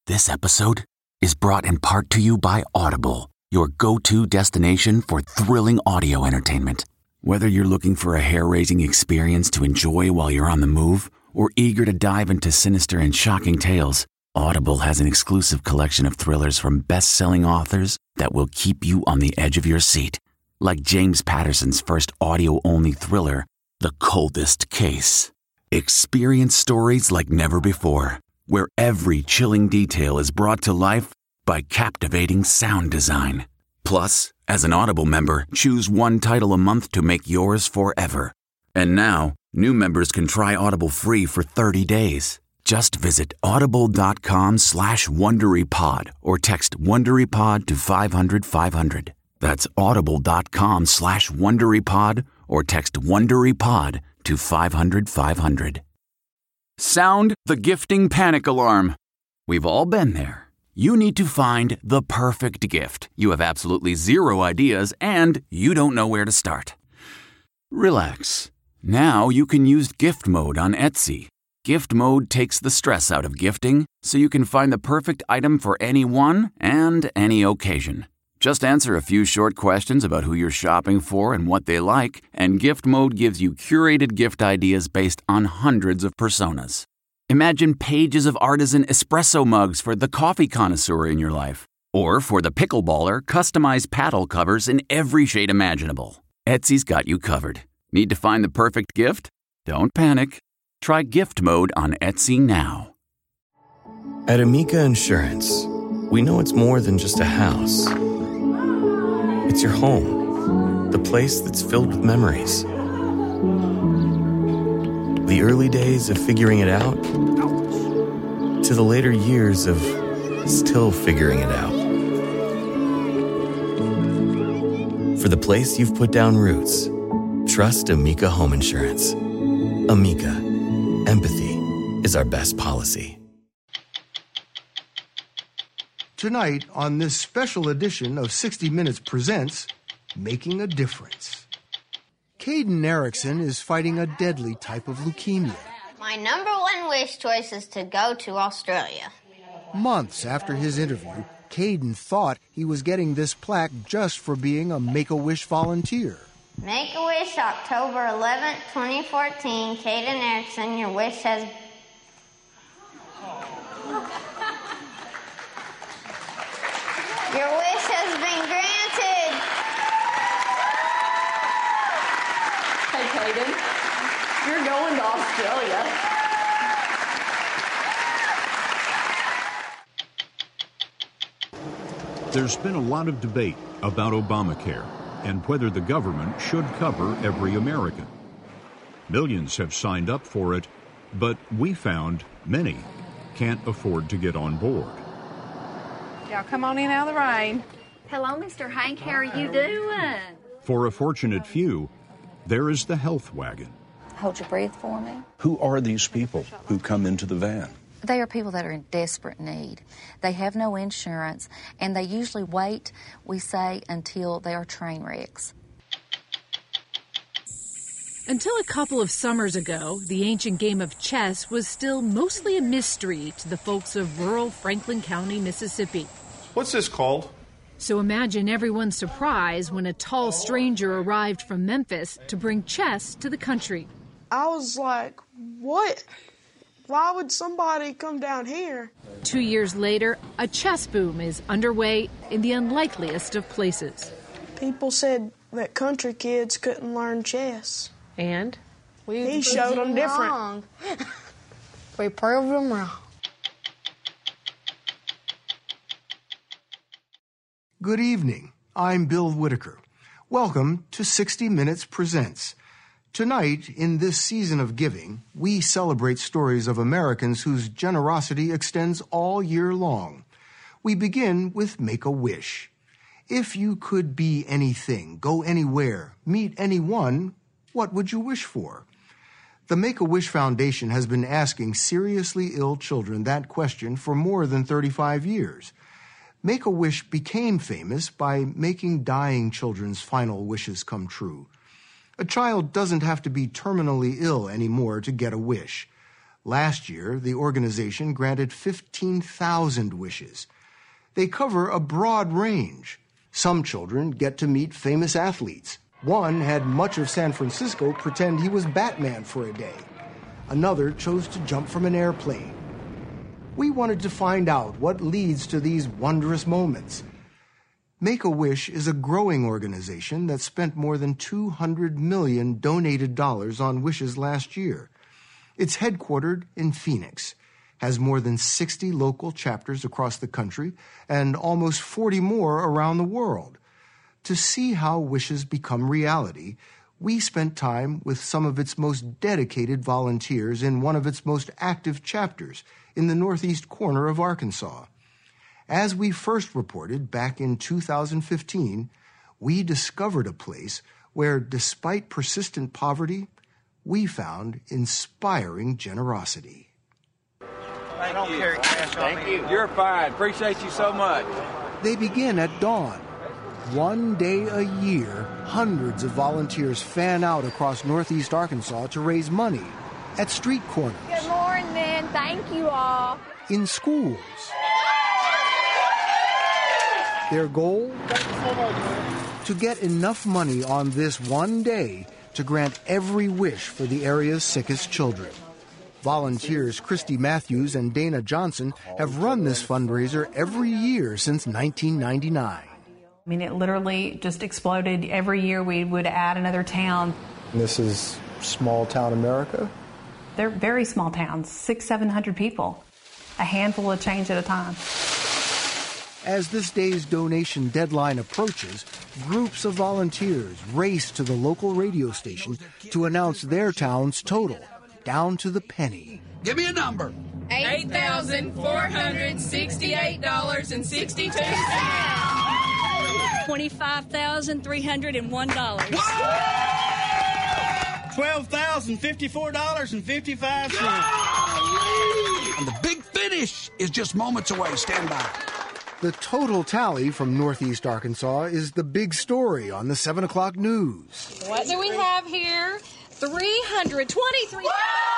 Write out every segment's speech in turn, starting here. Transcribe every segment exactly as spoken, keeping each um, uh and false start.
This episode is brought in part to you by Audible, your go-to destination for thrilling audio entertainment. Whether you're looking for a hair-raising experience to enjoy while you're on the move or eager to dive into sinister and shocking tales, Audible has an exclusive collection of thrillers from best-selling authors that will keep you on the edge of your seat. Like James Patterson's first audio-only thriller, The Coldest Case. Experience stories like never before, where every chilling detail is brought to life by captivating sound design. Plus, as an Audible member, choose one title a month to make yours forever. And now, new members can try Audible free for thirty days. Just visit audible.com slash WonderyPod or text WonderyPod to five hundred five hundred. That's audible.com slash WonderyPod or text WonderyPod to five hundred five hundred. Sound the gifting panic alarm. We've all been there. You need to find the perfect gift. You have absolutely zero ideas and you don't know where to start. Relax. Now you can use gift mode on Etsy. Gift mode takes the stress out of gifting so you can find the perfect item for anyone and any occasion. Just answer a few short questions about who you're shopping for and what they like, and Gift Mode gives you curated gift ideas based on hundreds of personas. Imagine pages of artisan espresso mugs for the coffee connoisseur in your life. Or for the pickleballer, customized paddle covers in every shade imaginable. Etsy's got you covered. Need to find the perfect gift? Don't panic. Try Gift Mode on Etsy now. At Amica Insurance, we know it's more than just a house. It's your home, the place that's filled with memories. The early days of figuring it out, to the later years of still figuring it out. For the place you've put down roots, trust Amica Home Insurance. Amica, empathy is our best policy. Tonight, on this special edition of sixty minutes Presents, Making a Difference. Caden Erickson is fighting a deadly type of leukemia. My number one wish choice is to go to Australia. Months after his interview, Caden thought he was getting this plaque just for being a Make-A-Wish volunteer. Make-A-Wish, October eleventh, twenty fourteen. Caden Erickson, your wish has... Your wish has been granted. Hey, Caden, you're going to Australia. There's been a lot of debate about Obamacare and whether the government should cover every American. Millions have signed up for it, but we found many can't afford to get on board. Y'all come on in out of the rain. Hello, Mister Hank. How are you doing? For a fortunate few, there is the health wagon. Hold your breath for me. Who are these people who come into the van? They are people that are in desperate need. They have no insurance, and they usually wait, we say, until they are train wrecks. Until a couple of summers ago, the ancient game of chess was still mostly a mystery to the folks of rural Franklin County, Mississippi. What's this called? So imagine everyone's surprise when a tall stranger arrived from Memphis to bring chess to the country. I was like, what? Why would somebody come down here? Two years later, a chess boom is underway in the unlikeliest of places. People said that country kids couldn't learn chess. And? We he showed them different. Wrong. We proved them wrong. Good evening. I'm Bill Whitaker. Welcome to sixty minutes Presents. Tonight, in this season of giving, we celebrate stories of Americans whose generosity extends all year long. We begin with Make-A-Wish. If you could be anything, go anywhere, meet anyone, what would you wish for? The Make-A-Wish Foundation has been asking seriously ill children that question for more than thirty-five years. Make-A-Wish became famous by making dying children's final wishes come true. A child doesn't have to be terminally ill anymore to get a wish. Last year, the organization granted fifteen thousand wishes. They cover a broad range. Some children get to meet famous athletes. One had much of San Francisco pretend he was Batman for a day. Another chose to jump from an airplane. We wanted to find out what leads to these wondrous moments. Make-A-Wish is a growing organization that spent more than two hundred million donated dollars on wishes last year. It's headquartered in Phoenix, has more than sixty local chapters across the country, and almost forty more around the world. To see how wishes become reality, we spent time with some of its most dedicated volunteers in one of its most active chapters in the northeast corner of Arkansas. As we first reported back in two thousand fifteen, we discovered a place where, despite persistent poverty, we found inspiring generosity. I don't carry cash on me. Thank you. You're fine. Appreciate you so much. They begin at dawn. One day a year, hundreds of volunteers fan out across northeast Arkansas to raise money at street corners. Good morning. Thank you all. In schools. Their goal? To get enough money on this one day to grant every wish for the area's sickest children. Volunteers Christy Matthews and Dana Johnson have run this fundraiser every year since nineteen ninety-nine. I mean, it literally just exploded. Every year we would add another town. This is small town America? They're very small towns, six, seven hundred people. A handful of change at a time. As this day's donation deadline approaches, groups of volunteers race to the local radio station to announce their town's total, down to the penny. Give me a number. eight thousand four hundred sixty-eight dollars and sixty-two cents. twenty-five thousand three hundred one dollars. twelve thousand fifty-four dollars and fifty-five cents. And the big finish is just moments away. Stand by. The total tally from northeast Arkansas is the big story on the seven o'clock news. What do we have here? three hundred twenty-three.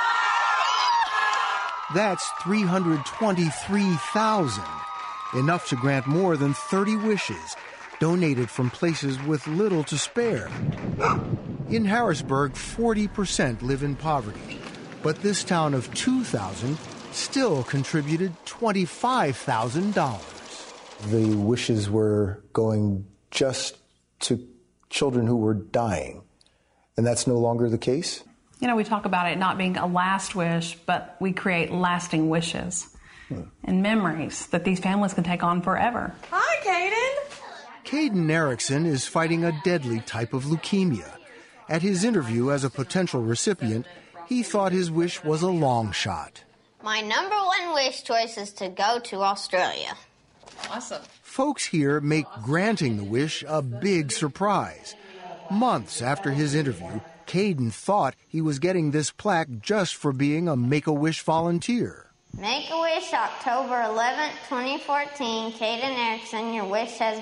That's three hundred twenty-three thousand, enough to grant more than thirty wishes, donated from places with little to spare. In Harrisburg, forty percent live in poverty, but this town of two thousand still contributed twenty-five thousand dollars. The wishes were going just to children who were dying, and that's no longer the case? You know, we talk about it not being a last wish, but we create lasting wishes hmm. and memories that these families can take on forever. Hi, Caden. Caden Erickson is fighting a deadly type of leukemia. At his interview as a potential recipient, he thought his wish was a long shot. My number one wish choice is to go to Australia. Awesome. Folks here make granting the wish a big surprise. Months after his interview, Caden thought he was getting this plaque just for being a Make-A-Wish volunteer. Make-A-Wish, October eleventh, twenty fourteen. Caden Erickson, your wish has...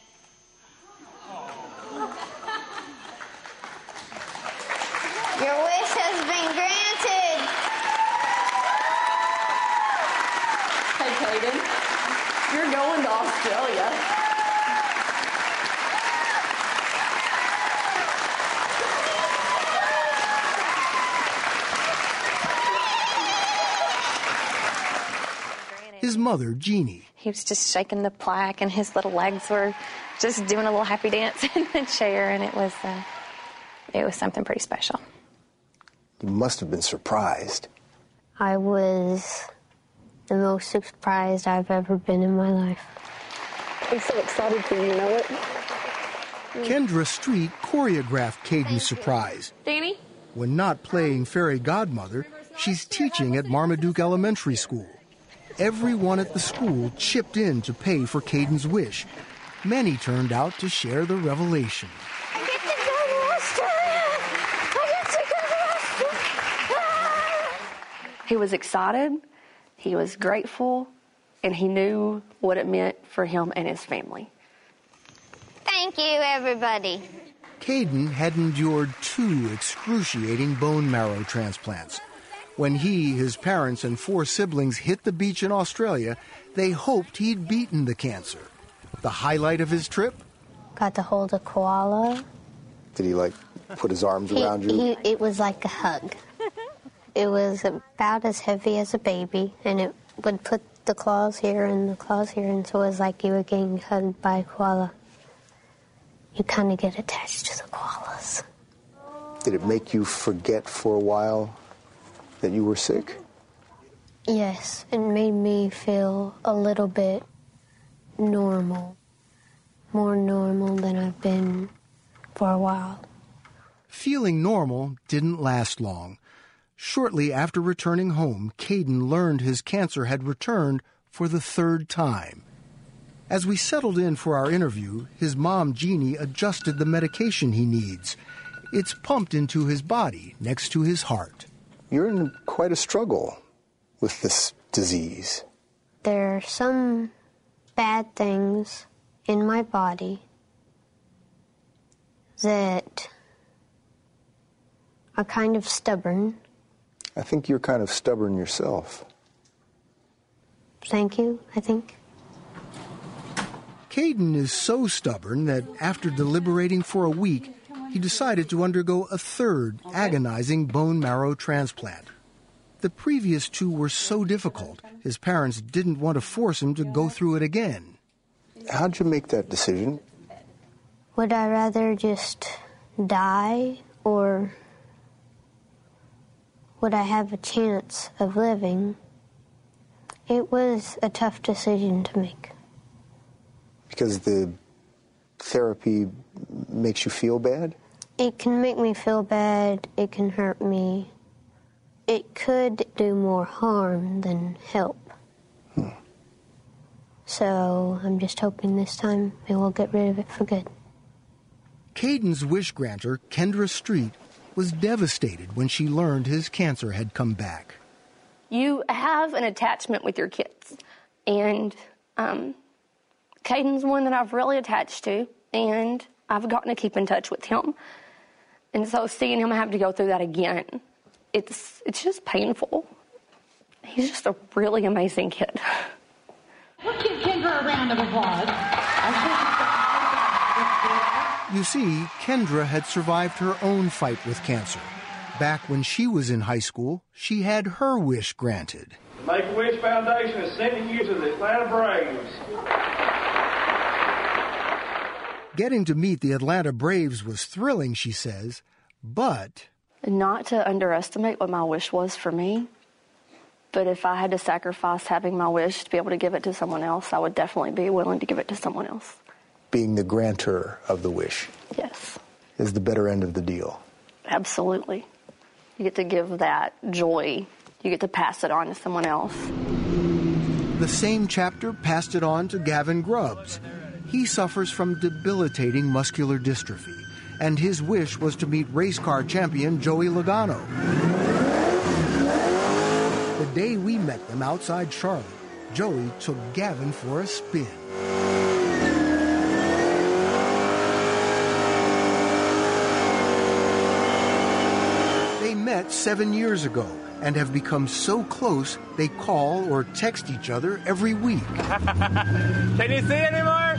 Your wish has been granted. Hey, Caden, you're going to Australia. His mother, Jeannie. He was just shaking the plaque, and his little legs were just doing a little happy dance in the chair, and it was, uh, it was something pretty special. You must have been surprised. I was the most surprised I've ever been in my life. I'm so excited for you, you know it? Kendra Street choreographed Caden's surprise. Danny? When not playing fairy godmother, she's teaching at Marmaduke Elementary School. Everyone at the school chipped in to pay for Caden's wish. Many turned out to share the revelation. I get to go to Australia! I get to go to Australia! He was excited, he was grateful, and he knew what it meant for him and his family. Thank you, everybody. Caden had endured two excruciating bone marrow transplants. When he, his parents, and four siblings hit the beach in Australia, they hoped he'd beaten the cancer. The highlight of his trip? Got to hold a koala. Did he, like, put his arms He, around you? he, it was like a hug. It was about as heavy as a baby, and it would put the claws here and the claws here, and so it was like you were getting hugged by a koala. You kind of get attached to the koalas. Did it make you forget for a while that you were sick? Yes, it made me feel a little bit normal. More normal than I've been for a while. Feeling normal didn't last long. Shortly after returning home, Caden learned his cancer had returned for the third time. As we settled in for our interview, his mom, Jeannie, adjusted the medication he needs. It's pumped into his body next to his heart. You're in quite a struggle with this disease. There are some bad things in my body that are kind of stubborn. I think you're kind of stubborn yourself. Thank you, I think. Caden is so stubborn that after deliberating for a week, he decided to undergo a third agonizing bone marrow transplant. The previous two were so difficult, his parents didn't want to force him to go through it again. How'd you make that decision? Would I rather just die, or would I have a chance of living? It was a tough decision to make. Because the therapy makes you feel bad? It can make me feel bad. It can hurt me. It could do more harm than help. Hmm. So I'm just hoping this time it will get rid of it for good. Caden's wish granter, Kendra Street, was devastated when she learned his cancer had come back. You have an attachment with your kids, and um, Caden's one that I've really attached to, and I've gotten to keep in touch with him. And so seeing him have to go through that again, it's it's just painful. He's just a really amazing kid. Let's give Kendra a round of applause. You see, Kendra had survived her own fight with cancer. Back when she was in high school, she had her wish granted. The Make-A-Wish Foundation is sending you to the Atlanta Braves. Getting to meet the Atlanta Braves was thrilling, she says, but... Not to underestimate what my wish was for me, but if I had to sacrifice having my wish to be able to give it to someone else, I would definitely be willing to give it to someone else. Being the grantor of the wish. Yes. Is the better end of the deal. Absolutely. You get to give that joy. You get to pass it on to someone else. The same chapter passed it on to Gavin Grubbs. He suffers from debilitating muscular dystrophy, and his wish was to meet race car champion Joey Logano. The day we met them outside Charlotte, Joey took Gavin for a spin. They met seven years ago and have become so close they call or text each other every week. Can you see anymore?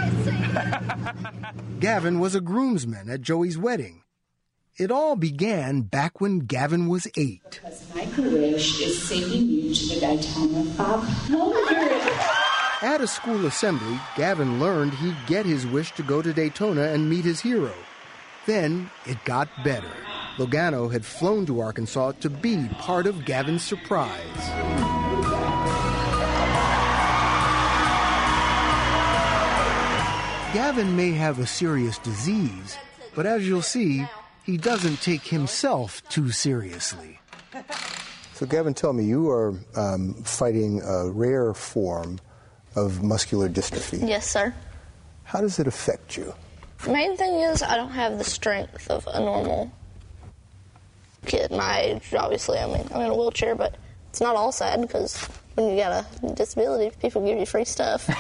Gavin was a groomsman at Joey's wedding. It all began back when Gavin was eight. My wish is sending you to the Daytona five hundred. At a school assembly, Gavin learned he'd get his wish to go to Daytona and meet his hero. Then it got better. Logano had flown to Arkansas to be part of Gavin's surprise. Gavin may have a serious disease, but as you'll see, he doesn't take himself too seriously. So, Gavin, tell me, you are um, fighting a rare form of muscular dystrophy. Yes, sir. How does it affect you? The main thing is I don't have the strength of a normal kid my age. Obviously, I mean, I'm in a wheelchair, but it's not all sad because when you got a disability, people give you free stuff.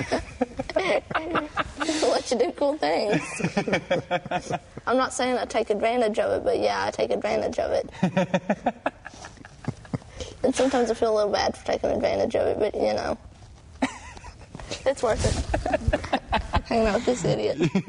Let you do cool things. I'm not saying I take advantage of it, but yeah, I take advantage of it. And sometimes I feel a little bad for taking advantage of it, but, you know, it's worth it. Hanging out with this idiot. It's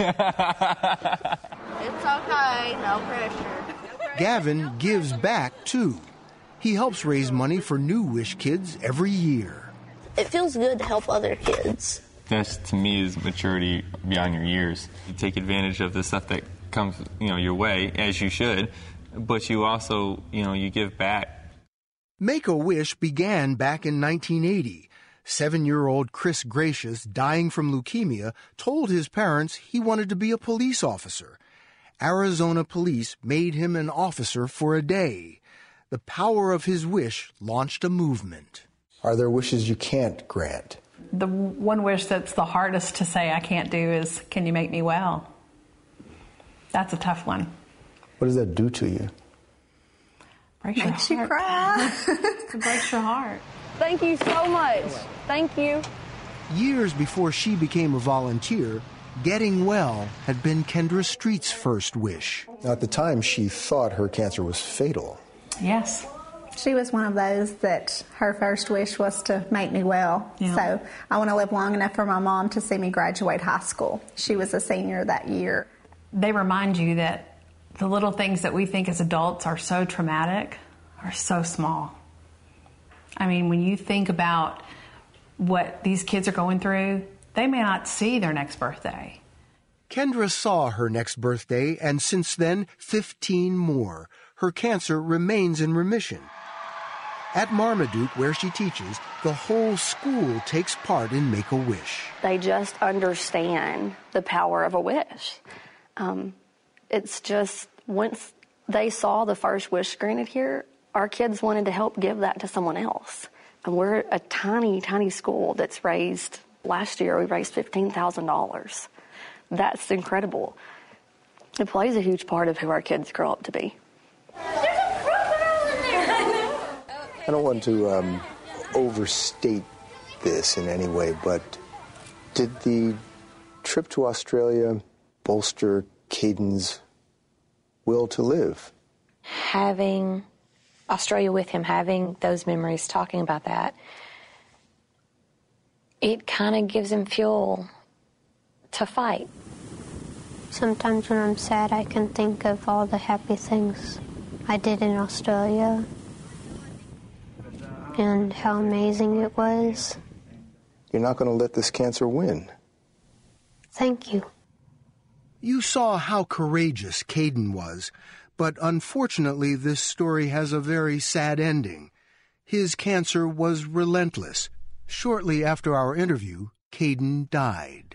okay, no pressure. Gavin gives back, too. He helps raise money for New Wish kids every year. It feels good to help other kids. This, to me, is maturity beyond your years. You take advantage of the stuff that comes, you know, your way, as you should, but you also, you know, you give back. Make-A-Wish began back in nineteen eighty. Seven-year-old Chris Gracious, dying from leukemia, told his parents he wanted to be a police officer. Arizona police made him an officer for a day. The power of his wish launched a movement. Are there wishes you can't grant? The one wish that's the hardest to say I can't do is, can you make me well? That's a tough one. What does that do to you? Breaks Makes your you heart. cry. It breaks your heart. Thank you so much. Thank you. Years before she became a volunteer, getting well had been Kendra Street's first wish. Now, at the time, she thought her cancer was fatal. Yes. She was one of those that her first wish was to make me well. Yeah. So I want to live long enough for my mom to see me graduate high school. She was a senior that year. They remind you that the little things that we think as adults are so traumatic are so small. I mean, when you think about what these kids are going through, they may not see their next birthday. Kendra saw her next birthday, and since then, fifteen more. Her cancer remains in remission. At Marmaduke, where she teaches, the whole school takes part in Make-A-Wish. They just understand the power of a wish. Um, it's just, once they saw the first wish granted here, our kids wanted to help give that to someone else. And we're a tiny, tiny school that's raised, last year we raised fifteen thousand dollars. That's incredible. It plays a huge part of who our kids grow up to be. I don't want to um, overstate this in any way, but did the trip to Australia bolster Caden's will to live? Having Australia with him, having those memories, talking about that, it kind of gives him fuel to fight. Sometimes when I'm sad, I can think of all the happy things I did in Australia and how amazing it was. You're not going to let this cancer win. Thank you. You saw how courageous Caden was, but unfortunately this story has a very sad ending. His cancer was relentless. Shortly after our interview, Caden died.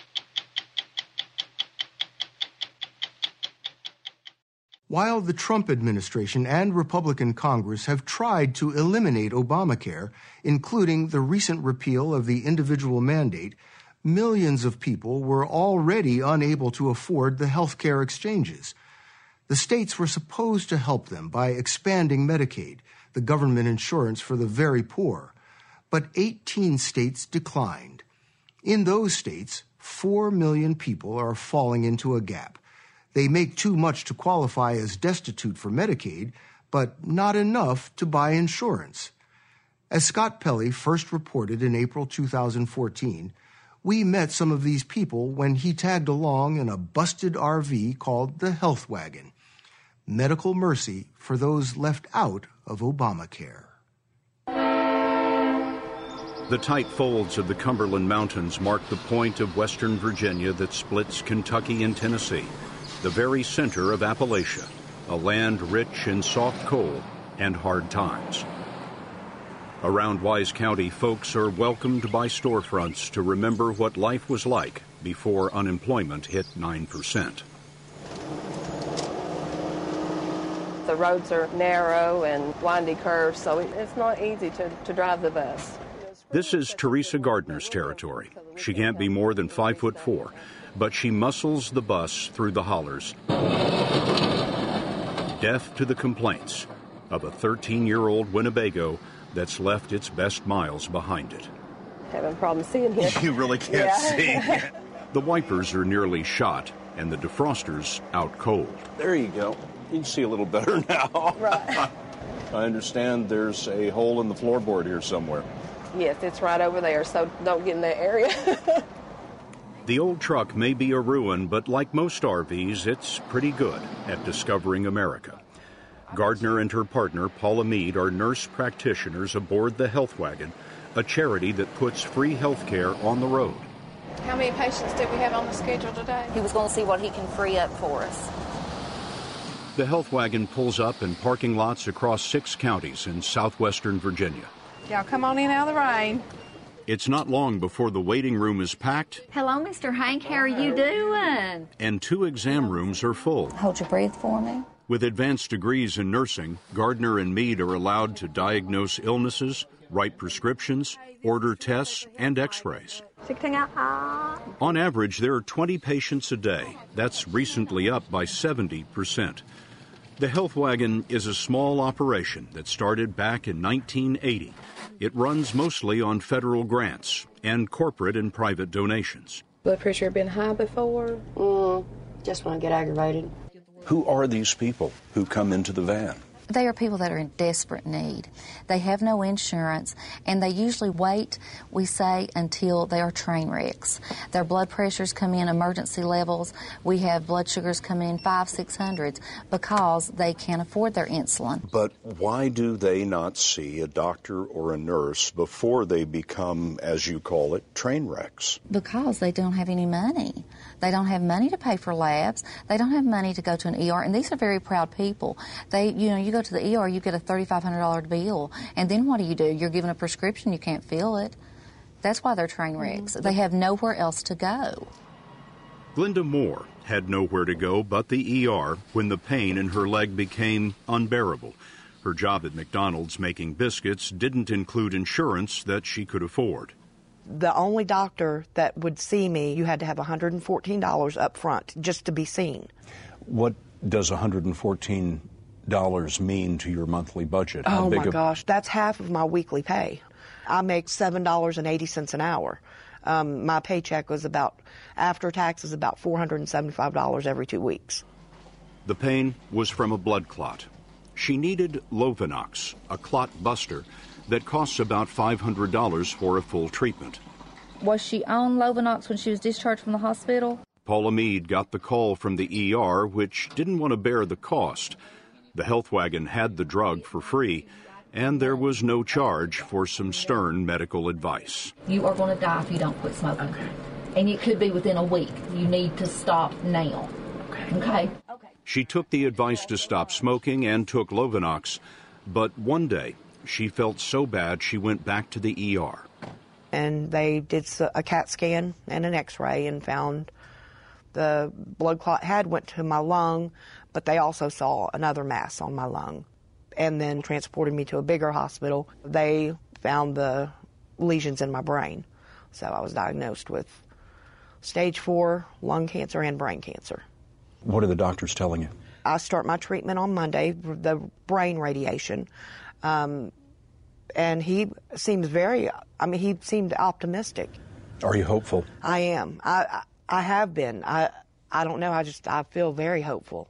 While the Trump administration and Republican Congress have tried to eliminate Obamacare, including the recent repeal of the individual mandate, millions of people were already unable to afford the health care exchanges. The states were supposed to help them by expanding Medicaid, the government insurance for the very poor. But eighteen states declined. In those states, four million people are falling into a gap. They make too much to qualify as destitute for Medicaid, but not enough to buy insurance. As Scott Pelley first reported in April two thousand fourteen, we met some of these people when he tagged along in a busted R V called the Health Wagon. Medical mercy for those left out of Obamacare. The tight folds of the Cumberland Mountains mark the point of western Virginia that splits Kentucky and Tennessee, the very center of Appalachia, a land rich in soft coal and hard times. Around Wise County, folks are welcomed by storefronts to remember what life was like before unemployment hit nine percent. The roads are narrow and windy curves, so it's not easy to, to drive the bus. This is Teresa Gardner's territory. She can't be more than five foot four, but she muscles the bus through the hollers, deaf to the complaints of a thirteen-year-old Winnebago that's left its best miles behind it. Having problems seeing here. You really can't yeah. see. The wipers are nearly shot, and the defroster's out cold. There you go. You can see a little better now. Right. I understand there's a hole in the floorboard here somewhere. Yes, it's right over there, so don't get in that area. The old truck may be a ruin, but like most R Vs, it's pretty good at discovering America. Gardner and her partner, Paula Mead, are nurse practitioners aboard the Health Wagon, a charity that puts free health care on the road. How many patients did we have on the schedule today? He was going to see what he can free up for us. The Health Wagon pulls up in parking lots across six counties in southwestern Virginia. Y'all come on in out of the rain. It's not long before the waiting room is packed. Hello, Mister Hank. How are you doing? And two exam rooms are full. Hold your breath for me. With advanced degrees in nursing, Gardner and Mead are allowed to diagnose illnesses, write prescriptions, order tests, and x-rays. On average, there are twenty patients a day. That's recently up by seventy percent. The Health Wagon is a small operation that started back in nineteen eighty. It runs mostly on federal grants and corporate and private donations. Blood pressure been high before? Mm, just when I get aggravated. Who are these people who come into the van? They are people that are in desperate need. They have no insurance, and they usually wait, we say, until they are train wrecks. Their blood pressures come in emergency levels. We have blood sugars come in five, six hundreds because they can't afford their insulin. But why do they not see a doctor or a nurse before they become, as you call it, train wrecks? Because they don't have any money. They don't have money to pay for labs. They don't have money to go to an E R, and these are very proud people. They, you know, you go to the E R, you get a thirty-five hundred dollars bill, and then what do you do? You're given a prescription, you can't fill it. That's why they're train wrecks. Mm-hmm. They have nowhere else to go. Glenda Moore had nowhere to go but the E R when the pain in her leg became unbearable. Her job at McDonald's making biscuits didn't include insurance that she could afford. The only doctor that would see me, you had to have one hundred fourteen dollars up front just to be seen. What does one hundred fourteen dollars mean to your monthly budget? How oh big my a... gosh, that's half of my weekly pay. I make seven dollars and eighty cents an hour. Um, my paycheck was about, after taxes, about four hundred seventy-five dollars every two weeks. The pain was from a blood clot. She needed Lovenox, a clot buster, that costs about five hundred dollars for a full treatment. Was she on Lovenox when she was discharged from the hospital? Paula Mead got the call from the E R, which didn't want to bear the cost. The Health Wagon had the drug for free, and there was no charge for some stern medical advice. You are going to die if you don't quit smoking. Okay. And it could be within a week. You need to stop now. Okay. Okay? Okay. She took the advice to stop smoking and took Lovenox, but one day she felt so bad she went back to the E R. And they did a CAT scan and an x-ray and found the blood clot had went to my lung, but they also saw another mass on my lung and then transported me to a bigger hospital. They found the lesions in my brain. So I was diagnosed with stage four lung cancer and brain cancer. What are the doctors telling you? I start my treatment on Monday, the brain radiation. Um, and he seems very, I mean, he seemed optimistic. Are you hopeful? I am. I, I, I have been. I, I don't know. I just, I feel very hopeful.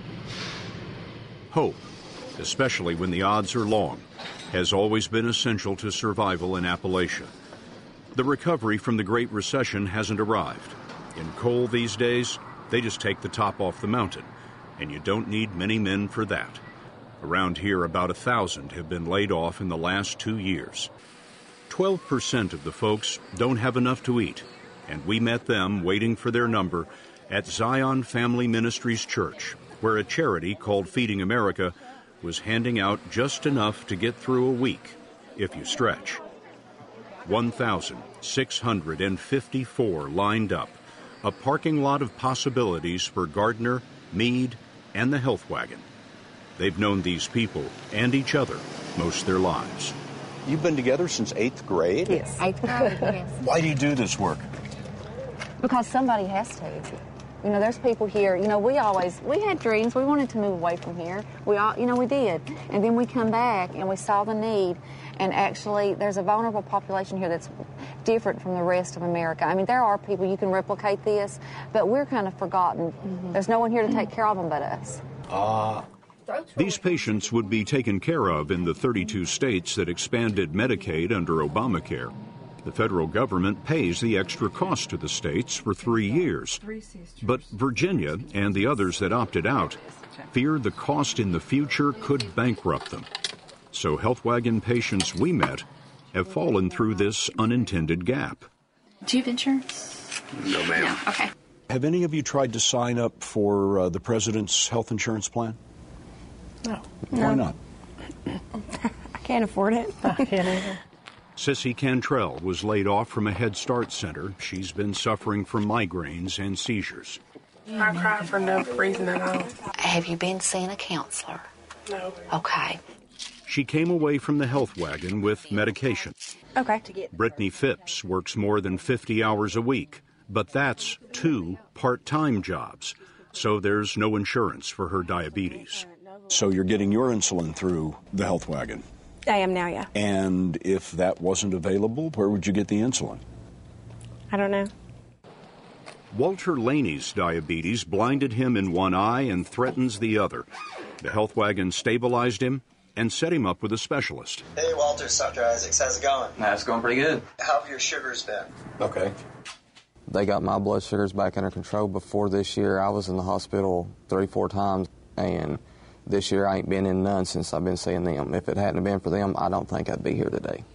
Hope, especially when the odds are long, has always been essential to survival in Appalachia. The recovery from the Great Recession hasn't arrived. In coal these days, they just take the top off the mountain, and you don't need many men for that. Around here, about a thousand have been laid off in the last two years. Twelve percent of the folks don't have enough to eat, and we met them waiting for their number at Zion Family Ministries Church, where a charity called Feeding America was handing out just enough to get through a week, if you stretch. one thousand six hundred fifty-four lined up, a parking lot of possibilities for Gardner, Mead, and the Health Wagon. They've known these people and each other most of their lives. You've been together since eighth grade? Yes. Eighth grade, yes. Why do you do this work? Because somebody has to. You know, there's people here, you know, we always, we had dreams. We wanted to move away from here. We all, you know, we did. And then we come back and we saw the need. And actually, there's a vulnerable population here that's different from the rest of America. I mean, there are people, you can replicate this, but we're kind of forgotten. Mm-hmm. There's no one here to take care of them but us. Ah. Uh, These patients would be taken care of in the thirty-two states that expanded Medicaid under Obamacare. The federal government pays the extra cost to the states for three years. But Virginia and the others that opted out fear the cost in the future could bankrupt them. So Health Wagon patients we met have fallen through this unintended gap. Do you have insurance? No, ma'am. No, okay. Have any of you tried to sign up for uh, the president's health insurance plan? No. Why not? I can't afford it. I can't either. Sissy Cantrell was laid off from a Head Start center. She's been suffering from migraines and seizures. I cry for no reason at all. Have you been seeing a counselor? No. Okay. She came away from the Health Wagon with medication. Okay. Brittany Phipps works more than fifty hours a week, but that's two part-time jobs, so there's no insurance for her diabetes. So you're getting your insulin through the Health Wagon? I am now, yeah. And if that wasn't available, where would you get the insulin? I don't know. Walter Laney's diabetes blinded him in one eye and threatens the other. The Health Wagon stabilized him and set him up with a specialist. Hey, Walter, it's Doctor Isaacs. How's it going? That's going pretty good. How have your sugars been? Okay. They got my blood sugars back under control before this year. I was in the hospital three, four times, and this year I ain't been in none since I've been seeing them. If it hadn't been for them, I don't think I'd be here today.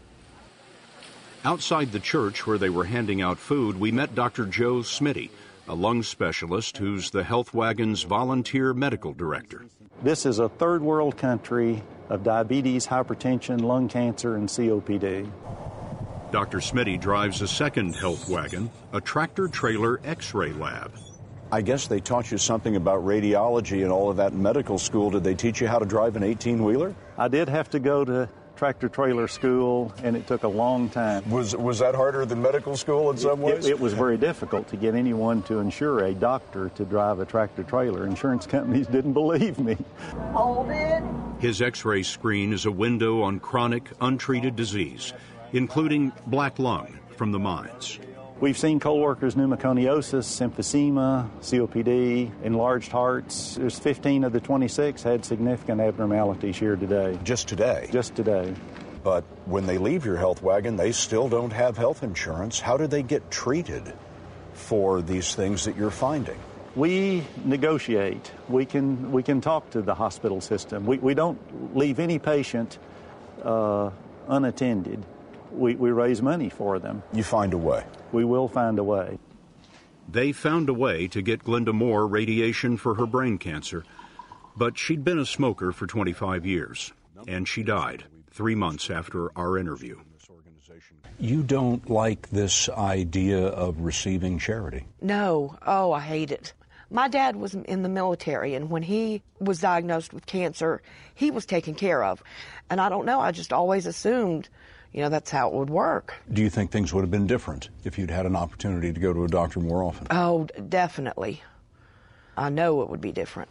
Outside the church where they were handing out food, we met Doctor Joe Smitty, a lung specialist who's the Health Wagon's volunteer medical director. This is a third world country of diabetes, hypertension, lung cancer, and C O P D. Doctor Smitty drives a second Health Wagon, a tractor-trailer X-ray lab. I guess they taught you something about radiology and all of that in medical school. Did they teach you how to drive an eighteen-wheeler? I did have to go to tractor-trailer school, and it took a long time. Was was that harder than medical school in some ways? It, it was very difficult to get anyone to insure a doctor to drive a tractor-trailer. Insurance companies didn't believe me. Hold it. His X-ray screen is a window on chronic, untreated disease, including black lung from the mines. We've seen co-workers pneumoconiosis, emphysema, C O P D, enlarged hearts. There's fifteen of the twenty-six had significant abnormalities here today. Just today? Just today. But when they leave your Health Wagon, they still don't have health insurance. How do they get treated for these things that you're finding? We negotiate. We can we can talk to the hospital system. We, we don't leave any patient uh, unattended. We, we raise money for them. You find a way. We will find a way. They found a way to get Glenda Moore radiation for her brain cancer, but she'd been a smoker for twenty-five years, and she died three months after our interview. You don't like this idea of receiving charity? No. Oh, I hate it. My dad was in the military, and when he was diagnosed with cancer, he was taken care of. And I don't know, I just always assumed, you know, that's how it would work. Do you think things would have been different if you'd had an opportunity to go to a doctor more often? Oh, definitely. I know it would be different.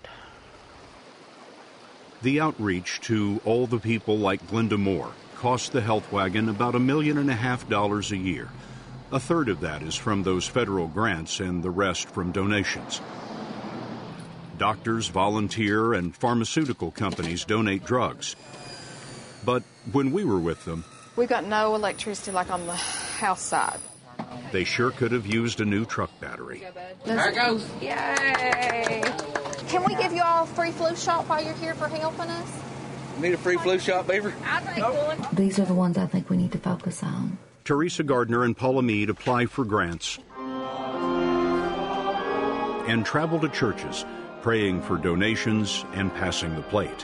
The outreach to all the people like Glenda Moore cost the Health Wagon about a million and a half dollars a year. A third of that is from those federal grants and the rest from donations. Doctors volunteer and pharmaceutical companies donate drugs. But when we were with them, we've got no electricity like on the house side. They sure could have used a new truck battery. There it goes. Yay! Can we give you all a free flu shot while you're here for helping us? Need a free flu shot, Beaver? I'll take one. These are the ones I think we need to focus on. Teresa Gardner and Paula Mead apply for grants and travel to churches, praying for donations and passing the plate.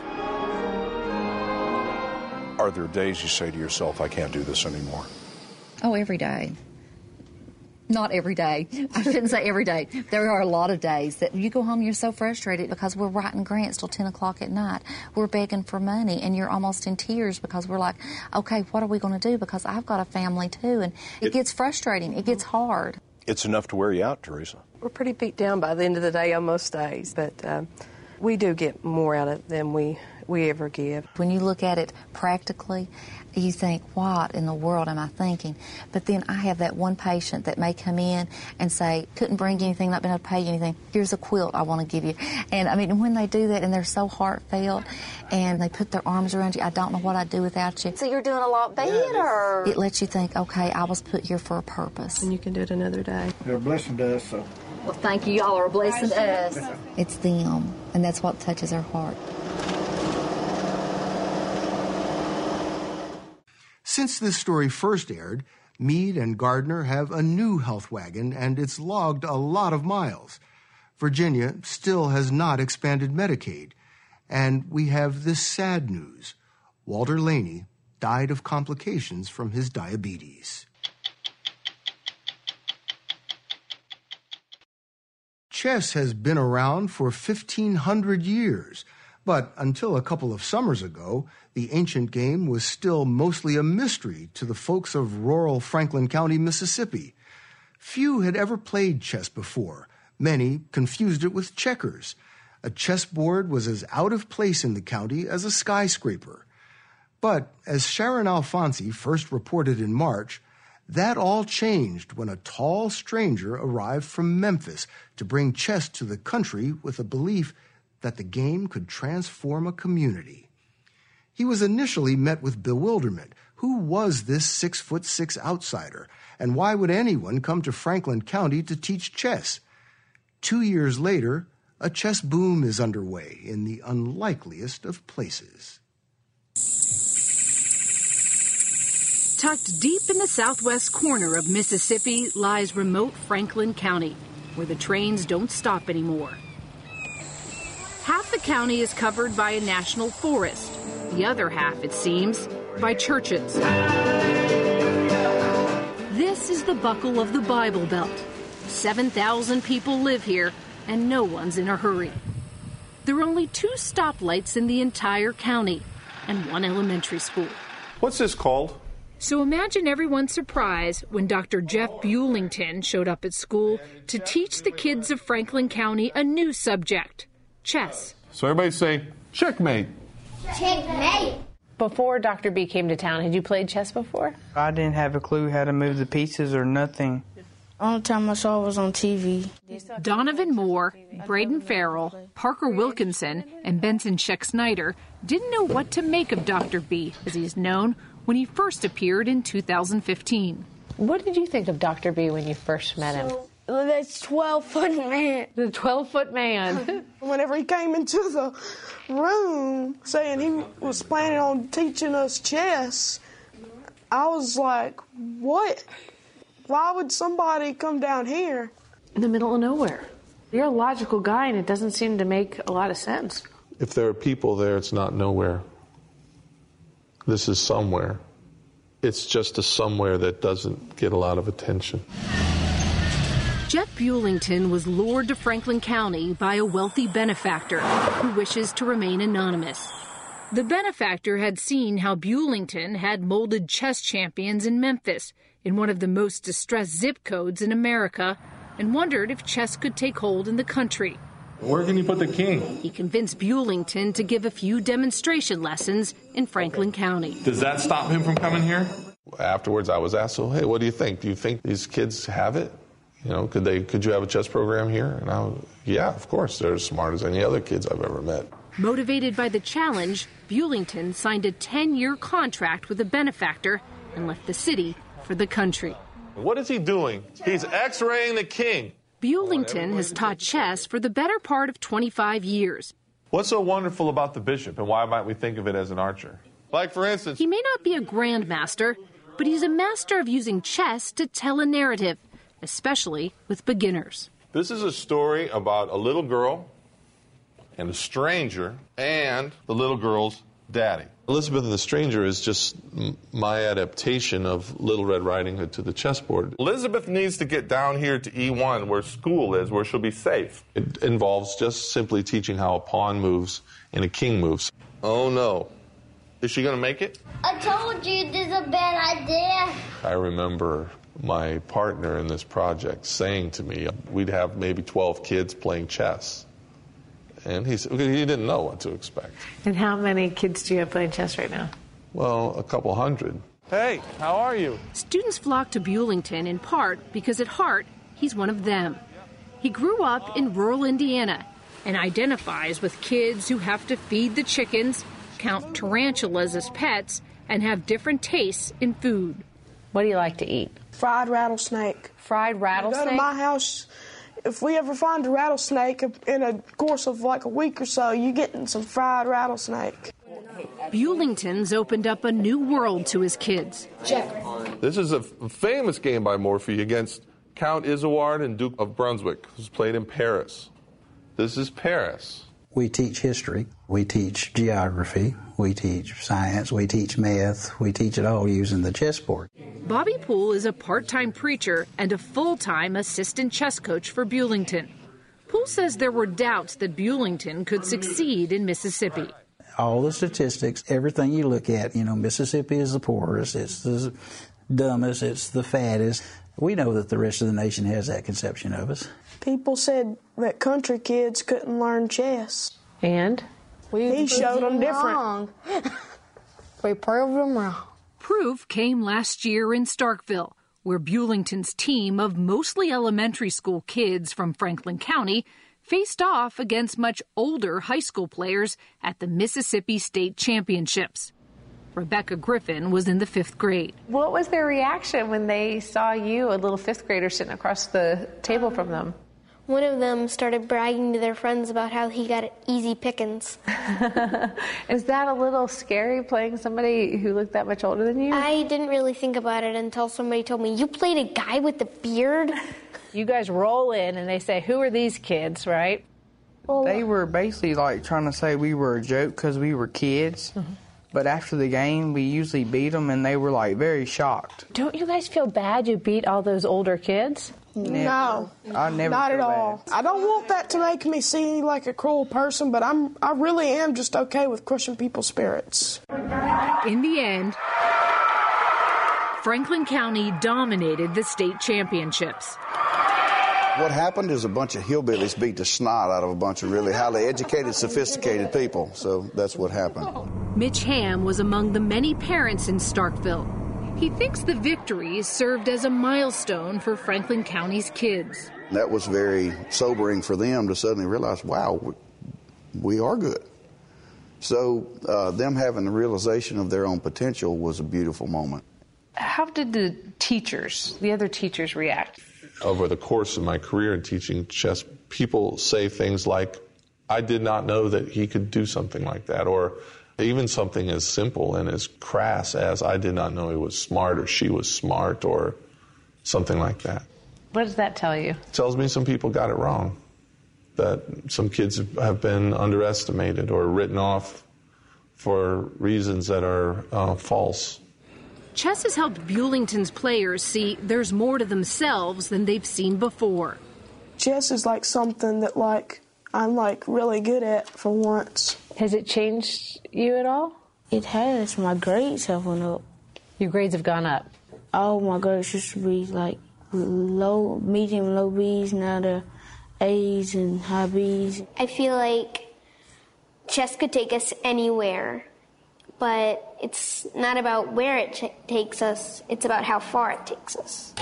Are there days you say to yourself, I can't do this anymore? Oh, every day. Not every day. I shouldn't say every day. There are a lot of days that you go home, you're so frustrated because we're writing grants till ten o'clock at night. We're begging for money, and you're almost in tears because we're like, okay, what are we going to do? Because I've got a family, too, and it, it gets frustrating. It gets hard. It's enough to wear you out, Teresa. We're pretty beat down by the end of the day on most days, but um, we do get more out of it than we we ever give. When you look at it practically, you think, what in the world am I thinking? But then I have that one patient that may come in and say, couldn't bring you anything, not been able to pay you anything. Here's a quilt I want to give you. And I mean, when they do that and they're so heartfelt and they put their arms around you, I don't know what I'd do without you. So you're doing a lot better. It lets you think, okay, I was put here for a purpose. And you can do it another day. They're a blessing to us, so. Well, thank you. Y'all are a blessing to us. It's them, and that's what touches our heart. Since this story first aired, Meade and Gardner have a new health wagon, and it's logged a lot of miles. Virginia still has not expanded Medicaid. And we have this sad news. Walter Laney died of complications from his diabetes. Chess has been around for fifteen hundred years, but until a couple of summers ago, the ancient game was still mostly a mystery to the folks of rural Franklin County, Mississippi. Few had ever played chess before. Many confused it with checkers. A chessboard was as out of place in the county as a skyscraper. But as Sharon Alfonsi first reported in March, that all changed when a tall stranger arrived from Memphis to bring chess to the country with a belief that the game could transform a community. He was initially met with bewilderment. Who was this six-foot-six outsider, and why would anyone come to Franklin County to teach chess? Two years later, a chess boom is underway in the unlikeliest of places. Tucked deep in the southwest corner of Mississippi lies remote Franklin County, where the trains don't stop anymore. Half the county is covered by a national forest. The other half, it seems, by churches. This is the buckle of the Bible Belt. seven thousand people live here, and no one's in a hurry. There are only two stoplights in the entire county, and one elementary school. What's this called? So imagine everyone's surprise when Doctor Jeff Bulington showed up at school to teach the kids of Franklin County a new subject, chess. So everybody say, checkmate. Checkmate. Before Doctor B came to town, had you played chess before? I didn't have a clue how to move the pieces or nothing. Only time I saw was on T V. Donovan Moore, Braden Farrell, Parker Wilkinson, and Benson Sheck Snyder didn't know what to make of Doctor B, as he's known, when he first appeared in two thousand fifteen. What did you think of Doctor B when you first met him? So, that's twelve-foot man. The twelve-foot man. Whenever he came into the room saying he was planning on teaching us chess, I was like, what? Why would somebody come down here? In the middle of nowhere. You're a logical guy, and it doesn't seem to make a lot of sense. If there are people there, it's not nowhere. This is somewhere. It's just a somewhere that doesn't get a lot of attention. Jeff Bulington was lured to Franklin County by a wealthy benefactor who wishes to remain anonymous. The benefactor had seen how Bulington had molded chess champions in Memphis, in one of the most distressed zip codes in America, and wondered if chess could take hold in the country. Where can you put the king? He convinced Bulington to give a few demonstration lessons in Franklin County. Does that stop him from coming here? Afterwards, I was asked, so, hey, what do you think? Do you think these kids have it? You know, could they? Could you have a chess program here? And I was, yeah, of course. They're as smart as any other kids I've ever met. Motivated by the challenge, Bulington signed a ten-year contract with a benefactor and left the city for the country. What is he doing? He's X-raying the king. Bulington has taught chess for the better part of twenty-five years. What's so wonderful about the bishop, and why might we think of it as an archer? Like, for instance... He may not be a grandmaster, but he's a master of using chess to tell a narrative, especially with beginners. This is a story about a little girl and a stranger and the little girl's daddy. Elizabeth and the Stranger is just my adaptation of Little Red Riding Hood to the chessboard. Elizabeth needs to get down here to E one where school is, where she'll be safe. It involves just simply teaching how a pawn moves and a king moves. Oh no. Is she going to make it? I told you this is a bad idea. I remember my partner in this project saying to me, we'd have maybe twelve kids playing chess. And he, he didn't know what to expect. And how many kids do you have playing chess right now? Well, a couple hundred. Hey, how are you? Students flock to Bulington in part because at heart, he's one of them. He grew up in rural Indiana and identifies with kids who have to feed the chickens, count tarantulas as pets, and have different tastes in food. What do you like to eat? Fried rattlesnake. Fried rattlesnake? Go to my house. If we ever find a rattlesnake in a course of like a week or so, you're getting some fried rattlesnake. Bulington's opened up a new world to his kids. This is a famous game by Morphy against Count Isouard and Duke of Brunswick, who's played in Paris. This is Paris. We teach history, we teach geography, we teach science, we teach math, we teach it all using the chessboard. Bobby Poole is a part-time preacher and a full-time assistant chess coach for Bulington. Poole says there were doubts that Bulington could succeed in Mississippi. All the statistics, everything you look at, you know, Mississippi is the poorest, it's the dumbest, it's the fattest. We know that the rest of the nation has that conception of us. People said that country kids couldn't learn chess. And? We he showed them different. We proved them wrong. Proof came last year in Starkville, where Bulington's team of mostly elementary school kids from Franklin County faced off against much older high school players at the Mississippi State Championships. Rebecca Griffin was in the fifth grade. What was their reaction when they saw you, a little fifth grader, sitting across the table from them? One of them started bragging to their friends about how he got easy pickings. Is that a little scary, playing somebody who looked that much older than you? I didn't really think about it until somebody told me, you played a guy with a beard? You guys roll in and they say, who are these kids, right? Well, they were basically like trying to say we were a joke because we were kids. Mm-hmm. But after the game, we usually beat them, and they were, like, very shocked. Don't you guys feel bad you beat all those older kids? Never. No, I never not at bad. all. I don't want that to make me seem like a cruel person, but I'm, I really am just okay with crushing people's spirits. In the end, Franklin County dominated the state championships. What happened is a bunch of hillbillies beat the snot out of a bunch of really highly educated, sophisticated people. So that's what happened. Mitch Ham was among the many parents in Starkville. He thinks the victory served as a milestone for Franklin County's kids. That was very sobering for them to suddenly realize, wow, we, we are good. So uh, them having the realization of their own potential was a beautiful moment. How did the teachers, the other teachers, react? Over the course of my career in teaching chess, people say things like, I did not know that he could do something like that, or even something as simple and as crass as I did not know he was smart or she was smart or something like that. What does that tell you? It tells me some people got it wrong, that some kids have been underestimated or written off for reasons that are uh, false. Chess has helped Bulington's players see there's more to themselves than they've seen before. Chess is like something that like I'm like really good at for once. Has it changed you at all? It has. My grades have went up. Your grades have gone up? Oh, my grades used to be like low, medium, low B's. Now they're A's and high B's. I feel like chess could take us anywhere. But it's not about where it ch- takes us, it's about how far it takes us.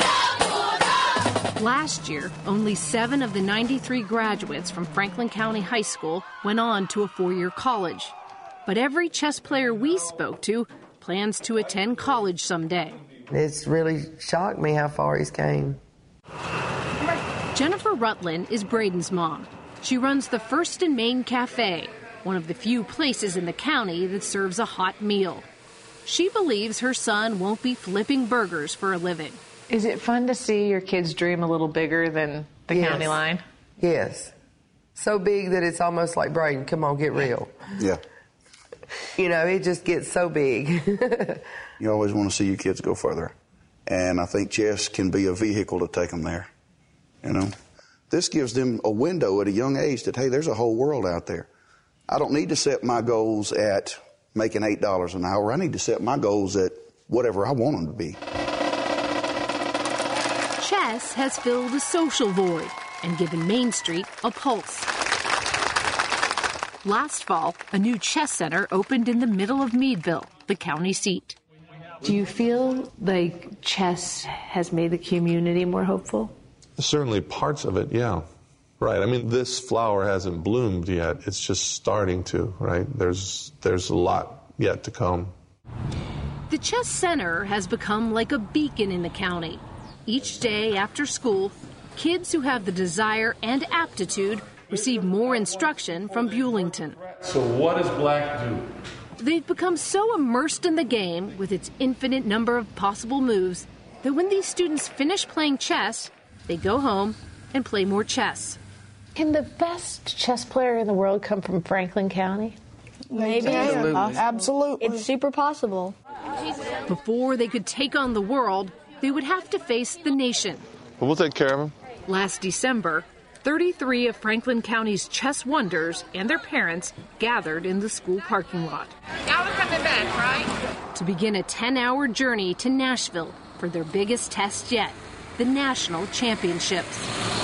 Last year, only seven of the ninety-three graduates from Franklin County High School went on to a four-year college. But every chess player we spoke to plans to attend college someday. It's really shocked me how far he's came. Jennifer Rutland is Braden's mom. She runs the First and Main Cafe, one of the few places in the county that serves a hot meal. She believes her son won't be flipping burgers for a living. Is it fun to see your kids dream a little bigger than the yes. county line? Yes. So big that it's almost like, Braden, come on, get real. Yeah. You know, it just gets so big. You always want to see your kids go further. And I think chess can be a vehicle to take them there. You know, this gives them a window at a young age that, hey, there's a whole world out there. I don't need to set my goals at making eight dollars an hour. I need to set my goals at whatever I want them to be. Chess has filled a social void and given Main Street a pulse. Last fall, a new chess center opened in the middle of Meadville, the county seat. Do you feel like chess has made the community more hopeful? Certainly parts of it, yeah. Right. I mean, this flower hasn't bloomed yet. It's just starting to, right? There's there's a lot yet to come. The chess center has become like a beacon in the county. Each day after school, kids who have the desire and aptitude receive more instruction from Bewlington. So what does black do? They've become so immersed in the game with its infinite number of possible moves that when these students finish playing chess, they go home and play more chess. Can the best chess player in the world come from Franklin County? Maybe. Absolutely. Absolutely. It's super possible. Before they could take on the world, they would have to face the nation. But we'll take care of them. Last December, thirty-three of Franklin County's chess wonders and their parents gathered in the school parking lot. Now we're coming back, right? To begin a ten-hour journey to Nashville for their biggest test yet, the National Championships.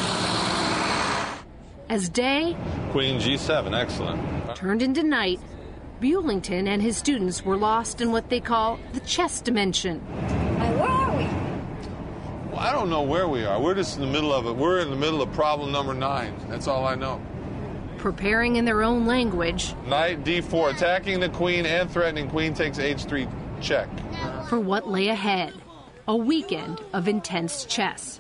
As day Queen G seven, excellent. turned into night, Bewlington and his students were lost in what they call the chess dimension. And where are we? Well, I don't know where we are. We're just in the middle of it. We're in the middle of problem number nine. That's all I know. Preparing in their own language. Knight D four, attacking the queen and threatening queen takes H three, check. For what lay ahead, a weekend of intense chess.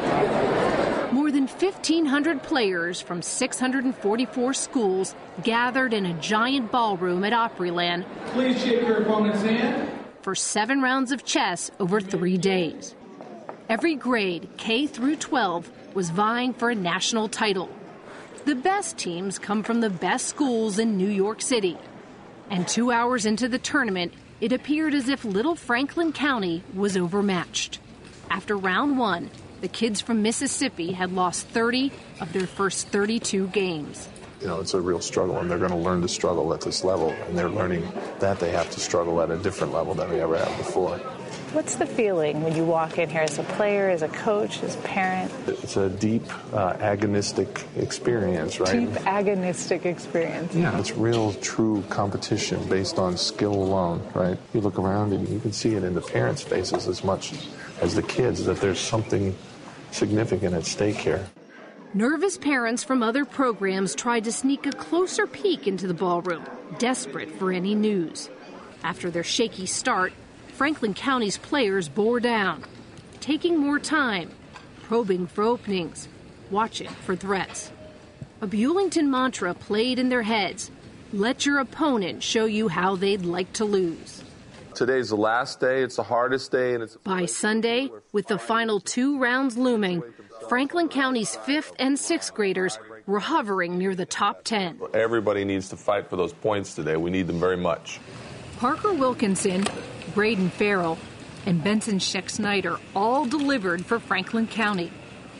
More than fifteen hundred players from six hundred forty-four schools gathered in a giant ballroom at Opryland. Please shake your opponent's hand. For seven rounds of chess over three days. Every grade, K through twelve, was vying for a national title. The best teams come from the best schools in New York City. And two hours into the tournament, it appeared as if little Franklin County was overmatched. After round one, the kids from Mississippi had lost thirty of their first thirty-two games. You know, it's a real struggle, and they're going to learn to struggle at this level, and they're learning that they have to struggle at a different level than they ever have before. What's the feeling when you walk in here as a player, as a coach, as a parent? It's a deep, uh, agonistic experience, right? Deep agonistic experience. Yeah, it's real, true competition based on skill alone, right? You look around and you can see it in the parents' faces as much as the kids, that there's something significant at stake here. Nervous parents from other programs tried to sneak a closer peek into the ballroom, desperate for any news. After their shaky start, Franklin County's players bore down, taking more time, probing for openings, watching for threats. A Bewlington mantra played in their heads: let your opponent show you how they'd like to lose. Today's the last day, it's the hardest day, and it's... By Sunday, with the final two rounds looming, Franklin County's fifth and sixth graders were hovering near the top ten. Everybody needs to fight for those points today. We need them very much. Parker Wilkinson, Braden Farrell, and Benson Scheck-Snyder all delivered for Franklin County.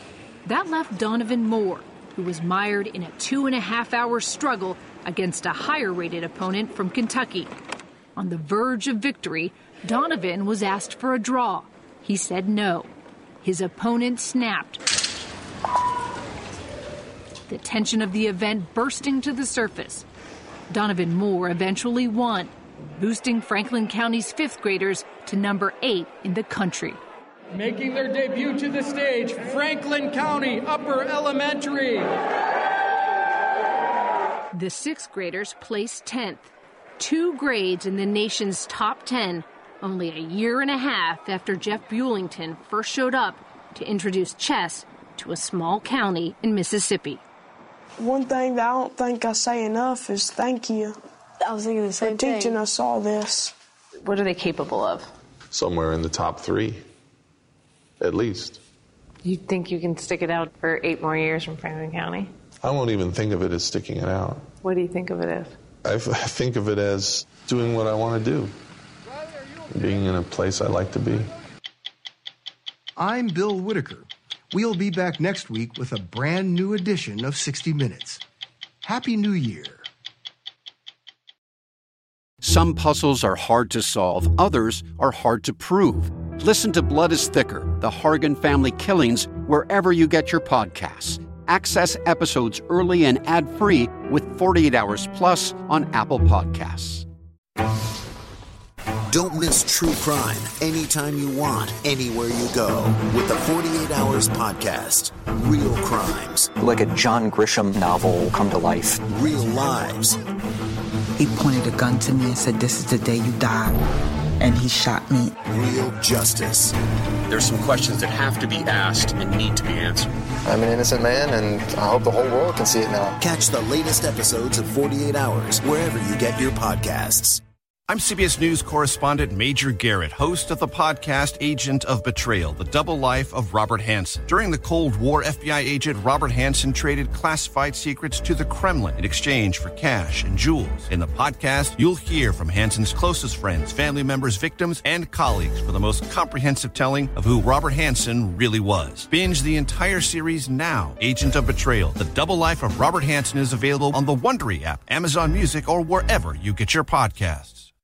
That left Donovan Moore, who was mired in a two-and-a-half-hour struggle against a higher-rated opponent from Kentucky. On the verge of victory, Donovan was asked for a draw. He said no. His opponent snapped. The tension of the event bursting to the surface. Donovan Moore eventually won, boosting Franklin County's fifth graders to number eight in the country. Making their debut to the stage, Franklin County Upper Elementary. The sixth graders placed tenth, two grades in the nation's top ten, only a year and a half after Jeff Bewlington first showed up to introduce chess to a small county in Mississippi. One thing that I don't think I say enough is thank you. I was thinking the same for teaching thing. us all this. What are they capable of? Somewhere in the top three, at least. You think you can stick it out for eight more years from Franklin County? I won't even think of it as sticking it out. What do you think of it as? I, f- I think of it as doing what I want to do, being in a place I like to be. I'm Bill Whitaker. We'll be back next week with a brand new edition of sixty minutes. Happy New Year. Some puzzles are hard to solve, others are hard to prove. Listen to Blood is Thicker, The Hargan Family Killings, wherever you get your podcasts. Access episodes early and ad-free with forty-eight hours Plus on Apple Podcasts. Don't miss true crime anytime you want, anywhere you go with the forty-eight hours Podcast. Real crimes. Like a John Grisham novel come to life. Real lives. He pointed a gun to me and said, "This is the day you die." And he shot me. Real justice. There's some questions that have to be asked and need to be answered. I'm an innocent man, and I hope the whole world can see it now. Catch the latest episodes of forty-eight hours wherever you get your podcasts. I'm C B S News correspondent Major Garrett, host of the podcast Agent of Betrayal, the double life of Robert Hanssen. During the Cold War, F B I agent Robert Hanssen traded classified secrets to the Kremlin in exchange for cash and jewels. In the podcast, you'll hear from Hanssen's closest friends, family members, victims, and colleagues for the most comprehensive telling of who Robert Hanssen really was. Binge the entire series now. Agent of Betrayal, the double life of Robert Hanssen is available on the Wondery app, Amazon Music, or wherever you get your podcasts.